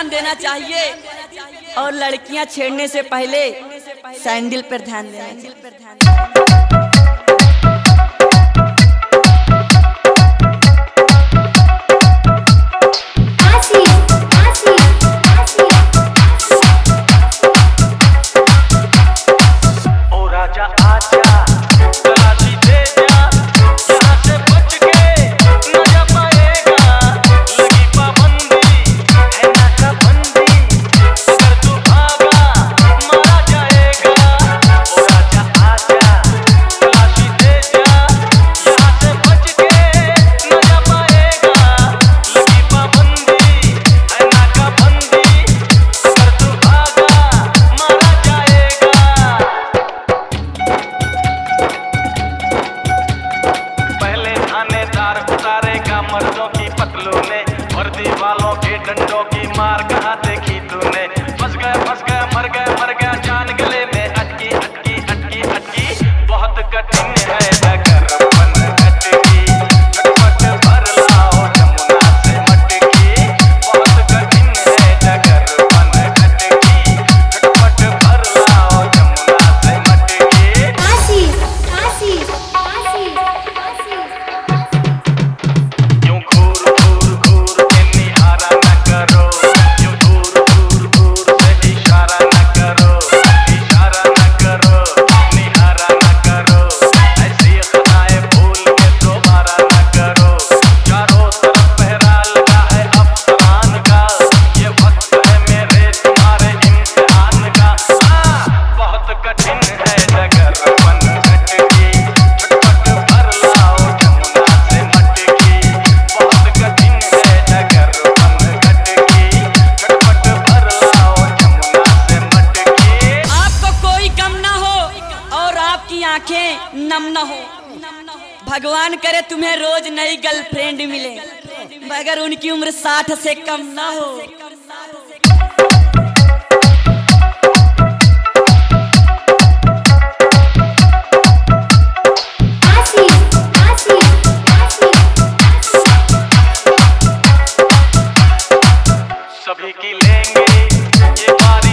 ध्यान देना चाहिए और लड़कियां छेड़ने से पहले सैंडल पर ध्यान देना चाहिए। मर्दों की पतलूने, वर्दी वालों के डंडों की मार कहाँ देखी तूने। फंस गए मर गया जान गले में अटकी अटकी अटकी अटकी। बहुत कठिन है डगर बन अटकी, झटपट भर लाओ जमुना से मटकी। बहुत कठिन है डगर बन अटकी, झटपट भर लाओ जमुना से मटकी। काशी काशी काशी काशी आंखें नम न हो। भगवान करे तुम्हें रोज नई गर्लफ्रेंड मिले, मगर उनकी उम्र 60 से कम ना हो। काशी काशी काशी सभी की लेंगे ये बारी।